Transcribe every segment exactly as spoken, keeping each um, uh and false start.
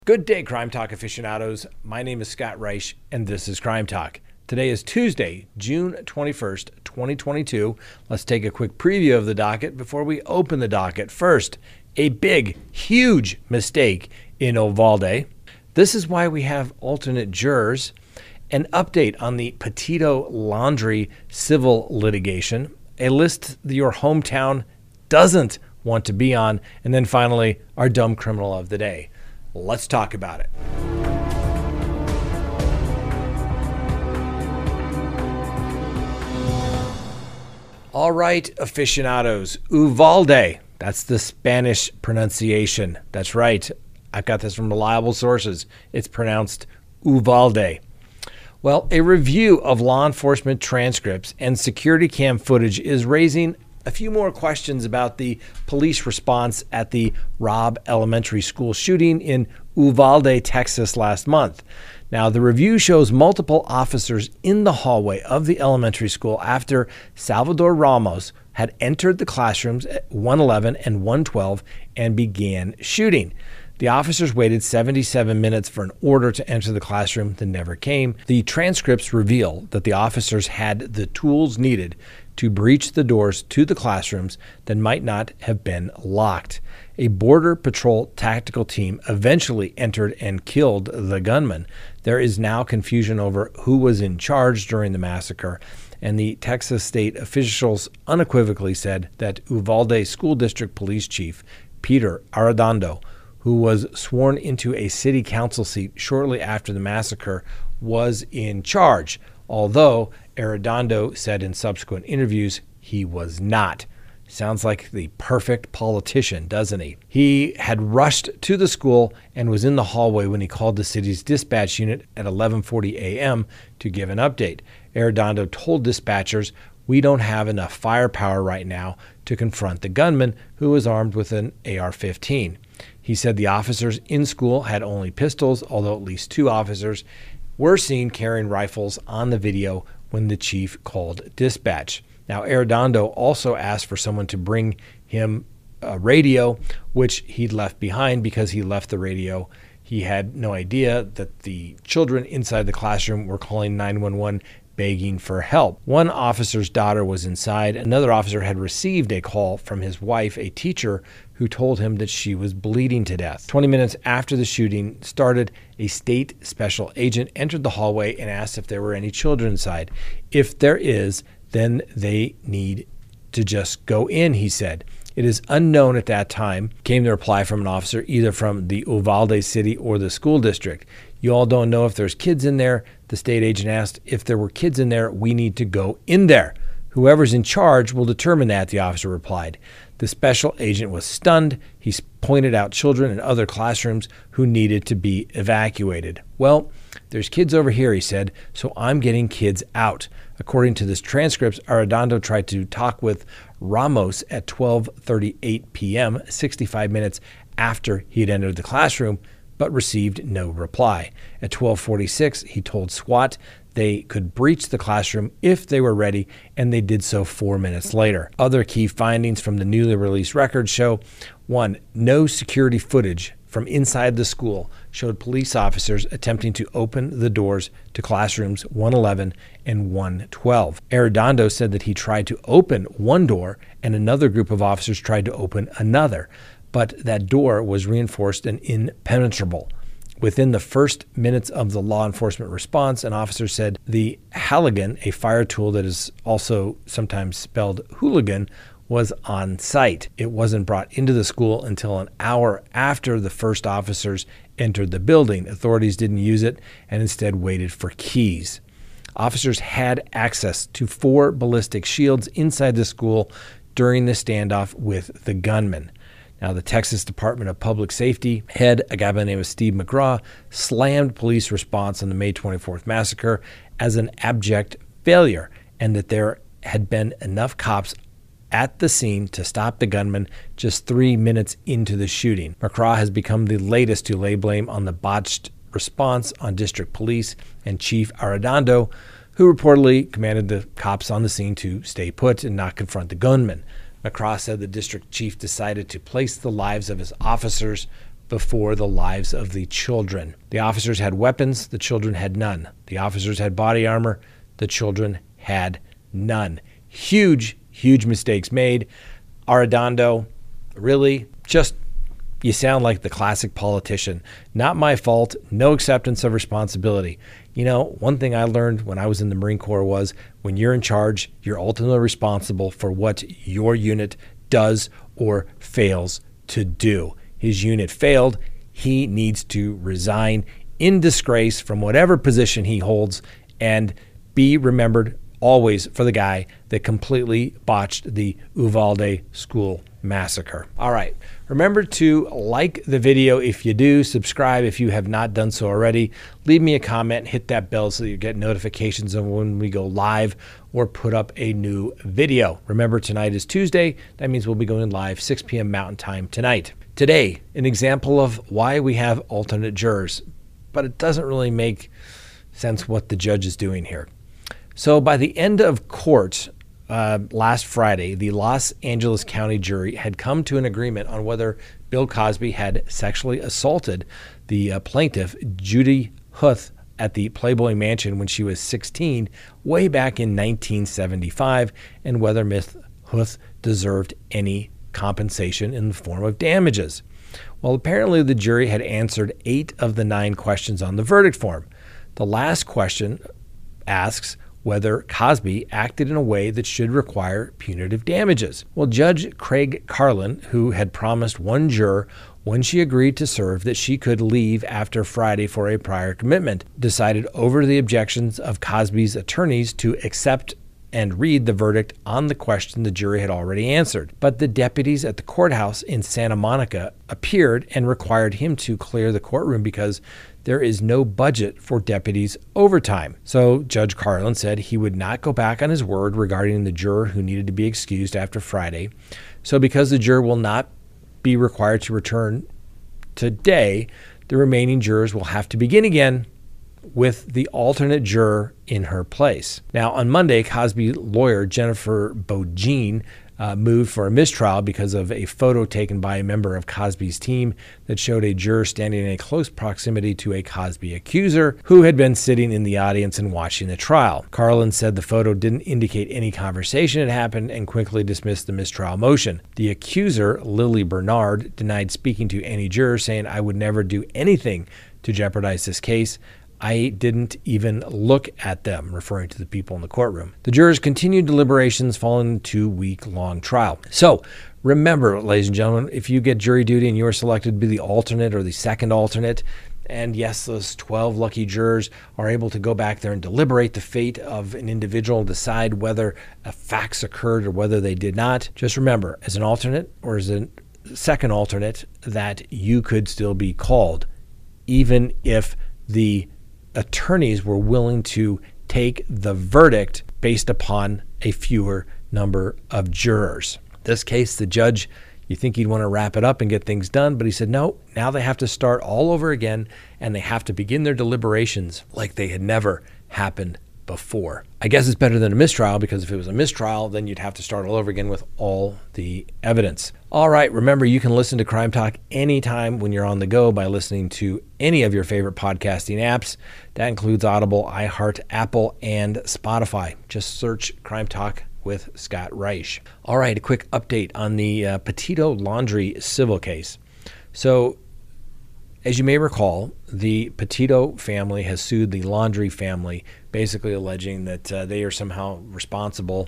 Good day, Crime Talk aficionados. My name is Scott Reich, and this is Crime Talk. Today is Tuesday, June twenty-first, twenty twenty-two. Let's take a quick preview of the docket before we open the docket. First, a big, huge mistake in Uvalde. This is why we have alternate jurors. An update on the Petito Laundry civil litigation. A list your hometown doesn't want to be on. And then finally, our dumb criminal of the day. Let's talk about it. All right, aficionados, Uvalde. That's the Spanish pronunciation. That's right. I've got this from reliable sources. It's pronounced Uvalde. Well, a review of law enforcement transcripts and security cam footage is raising a few more questions about the police response at the Robb Elementary School shooting in Uvalde, Texas last month. Now, the review shows multiple officers in the hallway of the elementary school after Salvador Ramos had entered the classrooms at one eleven and one twelve and began shooting. The officers waited seventy-seven minutes for an order to enter the classroom that never came. The transcripts reveal that the officers had the tools needed to breach the doors to the classrooms that might not have been locked. A Border Patrol tactical team eventually entered and killed the gunman. There is now confusion over who was in charge during the massacre, and the Texas state officials unequivocally said that Uvalde School District Police Chief Peter Arredondo, who was sworn into a city council seat shortly after the massacre, was in charge, although Arredondo said in subsequent interviews he was not. Sounds like the perfect politician, doesn't he? He had rushed to the school and was in the hallway when he called the city's dispatch unit at eleven forty a.m. to give an update. Arredondo told dispatchers, "We don't have enough firepower right now to confront the gunman, who was armed with an A R fifteen. He said the officers in school had only pistols, although at least two officers were seen carrying rifles on the video when the chief called dispatch. Now, Arredondo also asked for someone to bring him a radio, which he'd left behind because he left the radio. He had no idea that the children inside the classroom were calling nine one one, begging for help. One officer's daughter was inside. Another officer had received a call from his wife, a teacher, who told him that she was bleeding to death. twenty minutes after the shooting started, a state special agent entered the hallway and asked if there were any children inside. If there is, then they need to just go in, he said. It is unknown at that time, came the reply from an officer, either from the Uvalde city or the school district. You all don't know if there's kids in there. The state agent asked, if there were kids in there, we need to go in there. Whoever's in charge will determine that, the officer replied. The special agent was stunned. He pointed out children in other classrooms who needed to be evacuated. Well, there's kids over here, he said, so I'm getting kids out. According to this transcript, Arredondo tried to talk with Ramos at twelve thirty-eight p.m., sixty-five minutes after he had entered the classroom, but received no reply. At twelve forty-six, he told SWAT they could breach the classroom if they were ready, and they did so four minutes later. Other key findings from the newly released records show, one, no security footage from inside the school showed police officers attempting to open the doors to classrooms one eleven and one twelve. Arredondo said that he tried to open one door and another group of officers tried to open another, but that door was reinforced and impenetrable. Within the first minutes of the law enforcement response, an officer said the Halligan, a fire tool that is also sometimes spelled hooligan, was on site. It wasn't brought into the school until an hour after the first officers entered the building. Authorities didn't use it and instead waited for keys. Officers had access to four ballistic shields inside the school during the standoff with the gunman. Now, the Texas Department of Public Safety head, a guy by the name of Steve McGraw, slammed police response on the May twenty-fourth massacre as an abject failure, and that there had been enough cops at the scene to stop the gunman just three minutes into the shooting. McCraw has become the latest to lay blame on the botched response on district police and Chief Arredondo, who reportedly commanded the cops on the scene to stay put and not confront the gunman. McCraw said the district chief decided to place the lives of his officers before the lives of the children. The officers had weapons, the children had none. The officers had body armor, the children had none. Huge, huge mistakes made. Arredondo, really, just, you sound like the classic politician. Not my fault, no acceptance of responsibility. You know, one thing I learned when I was in the Marine Corps was when you're in charge, you're ultimately responsible for what your unit does or fails to do. His unit failed. He needs to resign in disgrace from whatever position he holds and be remembered always for the guy that completely botched the Uvalde school massacre. All right. Remember to like the video if you do, subscribe if you have not done so already. Leave me a comment, hit that bell so that you get notifications of when we go live or put up a new video. Remember, tonight is Tuesday. That means we'll be going live six p.m. Mountain Time tonight. Today, an example of why we have alternate jurors, but it doesn't really make sense what the judge is doing here. So by the end of court uh, last Friday, the Los Angeles County jury had come to an agreement on whether Bill Cosby had sexually assaulted the uh, plaintiff, Judy Huth, at the Playboy Mansion when she was sixteen, way back in nineteen seventy-five, and whether Miss Huth deserved any compensation in the form of damages. Well, apparently the jury had answered eight of the nine questions on the verdict form. The last question asks whether Cosby acted in a way that should require punitive damages. Well, Judge Craig Carlin, who had promised one juror when she agreed to serve that she could leave after Friday for a prior commitment, decided over the objections of Cosby's attorneys to accept and read the verdict on the question the jury had already answered. But the deputies at the courthouse in Santa Monica appeared and required him to clear the courtroom because there is no budget for deputies' overtime. So Judge Carlin said he would not go back on his word regarding the juror who needed to be excused after Friday. So because the juror will not be required to return today, the remaining jurors will have to begin again with the alternate juror in her place. Now, on Monday, Cosby lawyer Jennifer Bogine uh, moved for a mistrial because of a photo taken by a member of Cosby's team that showed a juror standing in a close proximity to a Cosby accuser who had been sitting in the audience and watching the trial. Carlin said the photo didn't indicate any conversation had happened and quickly dismissed the mistrial motion. The accuser, Lily Bernard, denied speaking to any juror, saying, "I would never do anything to jeopardize this case. I didn't even look at them," referring to the people in the courtroom. The jurors continued deliberations following the two-week-long trial. So remember, ladies and gentlemen, if you get jury duty and you are selected to be the alternate or the second alternate, and yes, those twelve lucky jurors are able to go back there and deliberate the fate of an individual and decide whether facts occurred or whether they did not, just remember, as an alternate or as a second alternate, that you could still be called, even if the attorneys were willing to take the verdict based upon a fewer number of jurors. In this case, the judge, you think he'd want to wrap it up and get things done, but he said, no, now they have to start all over again and they have to begin their deliberations like they had never happened before. I guess it's better than a mistrial, because if it was a mistrial, then you'd have to start all over again with all the evidence. All right, remember, you can listen to Crime Talk anytime when you're on the go by listening to any of your favorite podcasting apps. That includes Audible, iHeart, Apple, and Spotify. Just search Crime Talk with Scott Reich. All right, a quick update on the uh, Petito Laundry civil case. So, as you may recall, the Petito family has sued the Laundry family, basically alleging that uh, they are somehow responsible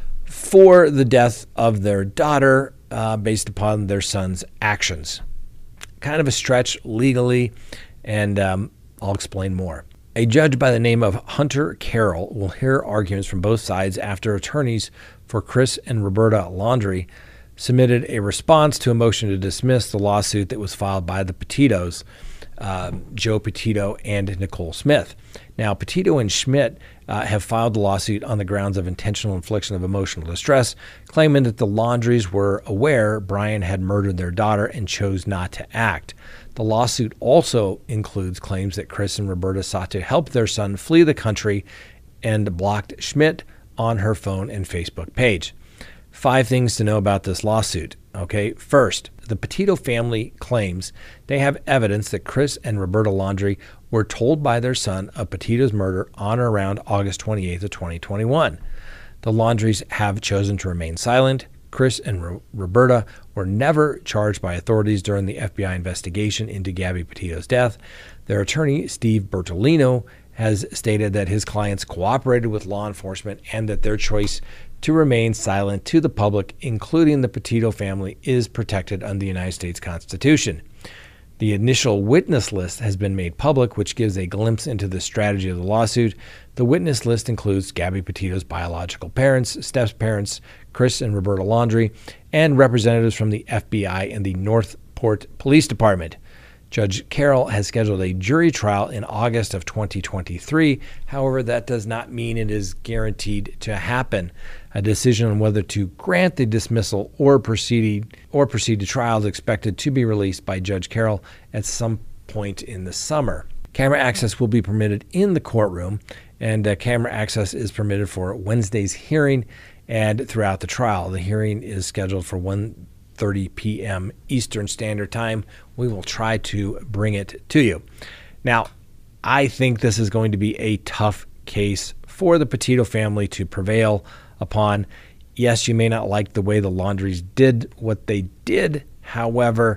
for the death of their daughter uh, based upon their son's actions. Kind of a stretch legally, and um, I'll explain more. A judge by the name of Hunter Carroll will hear arguments from both sides after attorneys for Chris and Roberta Laundry submitted a response to a motion to dismiss the lawsuit that was filed by the Petitos, uh, Joe Petito and Nicole Smith. Now, Petito and Schmidt uh, have filed the lawsuit on the grounds of intentional infliction of emotional distress, claiming that the Laundries were aware Brian had murdered their daughter and chose not to act. The lawsuit also includes claims that Chris and Roberta sought to help their son flee the country and blocked Schmidt on her phone and Facebook page. Five things to know about this lawsuit. Okay, first, the Petito family claims they have evidence that Chris and Roberta Laundrie were told by their son of Petito's murder on or around August twenty-eighth of twenty twenty-one. The Laundries have chosen to remain silent. Chris and Ro- Roberta were never charged by authorities during the F B I investigation into Gabby Petito's death. Their attorney, Steve Bertolino, has stated that his clients cooperated with law enforcement and that their choice to remain silent to the public, including the Petito family, is protected under the United States Constitution. The initial witness list has been made public, which gives a glimpse into the strategy of the lawsuit. The witness list includes Gabby Petito's biological parents, step-parents, Chris and Roberta Laundrie, and representatives from the F B I and the Northport Police Department. Judge Carroll has scheduled a jury trial in August of twenty twenty-three. However, that does not mean it is guaranteed to happen. A decision on whether to grant the dismissal or proceed or proceed to trial is expected to be released by Judge Carroll at some point in the summer. Camera access will be permitted in the courtroom, and uh, camera access is permitted for Wednesday's hearing and throughout the trial. The hearing is scheduled for one thirty p.m. Eastern Standard Time. We will try to bring it to you. Now, I think this is going to be a tough case for the Petito family to prevail upon. Yes, you may not like the way the Laundries did what they did. However,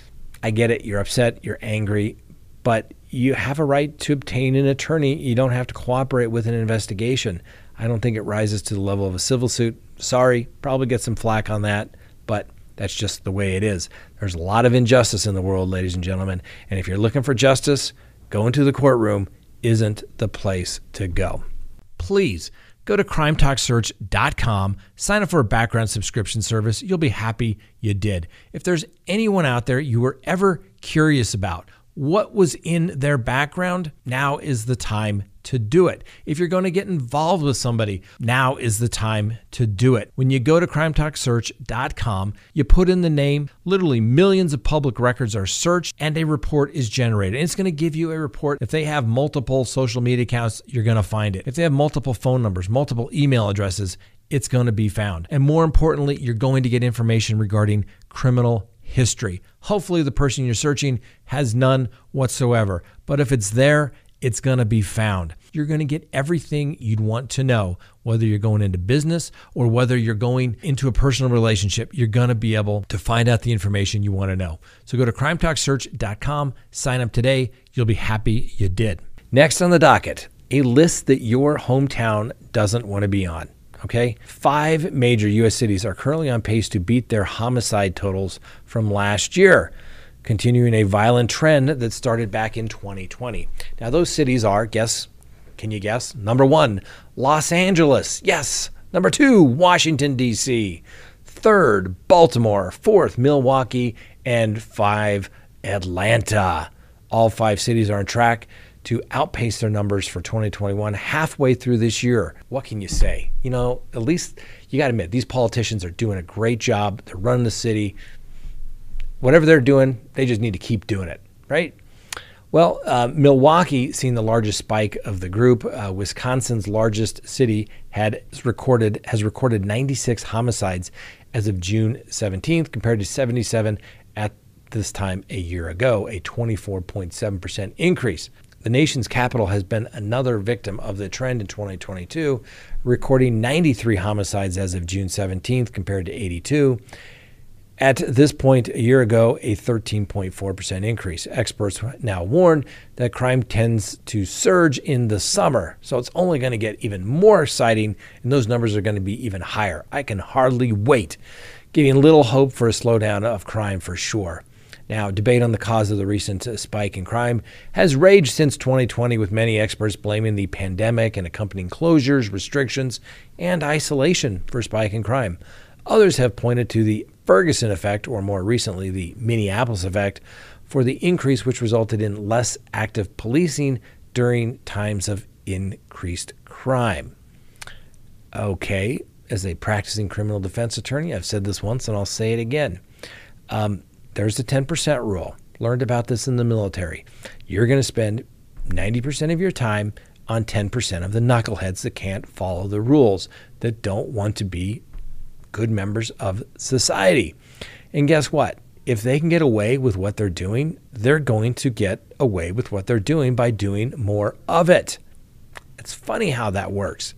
I get it. You're upset. You're angry. But you have a right to obtain an attorney. You don't have to cooperate with an investigation. I don't think it rises to the level of a civil suit. Sorry, probably get some flack on that, but that's just the way it is. There's a lot of injustice in the world, ladies and gentlemen. And if you're looking for justice, going to the courtroom isn't the place to go. Please go to crime talk search dot com, sign up for a background subscription service. You'll be happy you did. If there's anyone out there you were ever curious about what was in their background, now is the time to do it. If you're going to get involved with somebody, now is the time to do it. When you go to crime talk search dot com, you put in the name, literally millions of public records are searched, and a report is generated. And it's going to give you a report. If they have multiple social media accounts, you're going to find it. If they have multiple phone numbers, multiple email addresses, it's going to be found. And more importantly, you're going to get information regarding criminal history. Hopefully the person you're searching has none whatsoever. But if it's there, it's going to be found. You're going to get everything you'd want to know, whether you're going into business or whether you're going into a personal relationship. You're going to be able to find out the information you want to know. So go to crime talk search dot com, sign up today. You'll be happy you did. Next on the docket, a list that your hometown doesn't want to be on. Okay, five major U S cities are currently on pace to beat their homicide totals from last year, continuing a violent trend that started back in twenty twenty. Now, those cities are, guess, can you guess? Number one, Los Angeles. Yes. Number two, Washington, D C Third, Baltimore. Fourth, Milwaukee. And five, Atlanta. All five cities are on track to outpace their numbers for twenty twenty-one halfway through this year. What can you say? You know, at least you got to admit, these politicians are doing a great job. They're running the city. Whatever they're doing, they just need to keep doing it, right? Well, uh, Milwaukee seen the largest spike of the group. Uh, Wisconsin's largest city had recorded has recorded ninety-six homicides as of June seventeenth, compared to seventy-seven at this time a year ago, a twenty-four point seven percent increase. The nation's capital has been another victim of the trend in twenty twenty-two, recording ninety-three homicides as of June seventeenth, compared to eighty-two. At this point a year ago, a thirteen point four percent increase. Experts now warn that crime tends to surge in the summer, so it's only going to get even more exciting, and those numbers are going to be even higher. I can hardly wait, giving little hope for a slowdown of crime for sure. Now, debate on the cause of the recent spike in crime has raged since twenty twenty, with many experts blaming the pandemic and accompanying closures, restrictions, and isolation for spike in crime. Others have pointed to the Ferguson effect, or more recently, the Minneapolis effect, for the increase which resulted in less active policing during times of increased crime. Okay, as a practicing criminal defense attorney, I've said this once and I'll say it again. Um, There's the ten percent rule. Learned about this in the military. You're going to spend ninety percent of your time on ten percent of the knuckleheads that can't follow the rules, that don't want to be good members of society. And guess what? If they can get away with what they're doing, they're going to get away with what they're doing by doing more of it. It's funny how that works.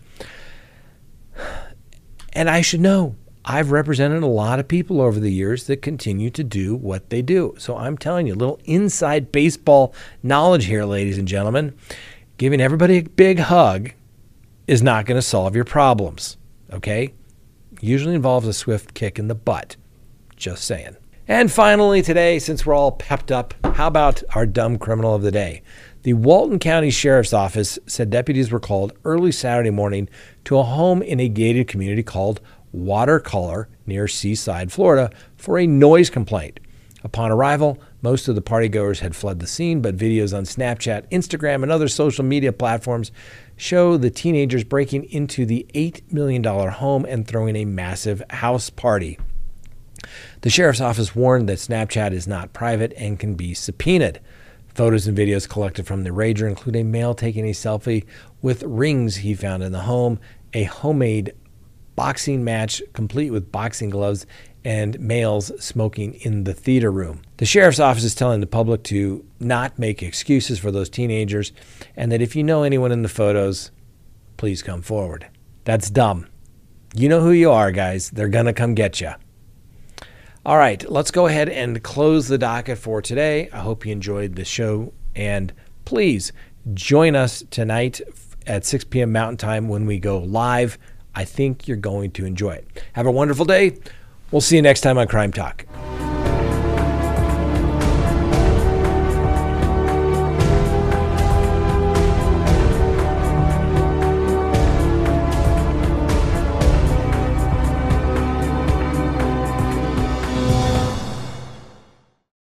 And I should know, I've represented a lot of people over the years that continue to do what they do. So I'm telling you, a little inside baseball knowledge here, ladies and gentlemen. Giving everybody a big hug is not going to solve your problems, okay? Usually involves a swift kick in the butt. Just saying. And finally today, since we're all pepped up, how about our dumb criminal of the day? The Walton County Sheriff's Office said deputies were called early Saturday morning to a home in a gated community called Watercolor near Seaside, Florida, for a noise complaint. Upon arrival, most of the partygoers had fled the scene, but videos on Snapchat, Instagram, and other social media platforms show the teenagers breaking into the eight million dollars home and throwing a massive house party. The sheriff's office warned that Snapchat is not private and can be subpoenaed. Photos and videos collected from the rager include a male taking a selfie with rings he found in the home, a homemade boxing match complete with boxing gloves, and males smoking in the theater room. The sheriff's office is telling the public to not make excuses for those teenagers, and that if you know anyone in the photos, please come forward. That's dumb. You know who you are, guys. They're going to come get you. All right, let's go ahead and close the docket for today. I hope you enjoyed the show, and please join us tonight at six p.m. Mountain Time when we go live. I think you're going to enjoy it. Have a wonderful day. We'll see you next time on Crime Talk.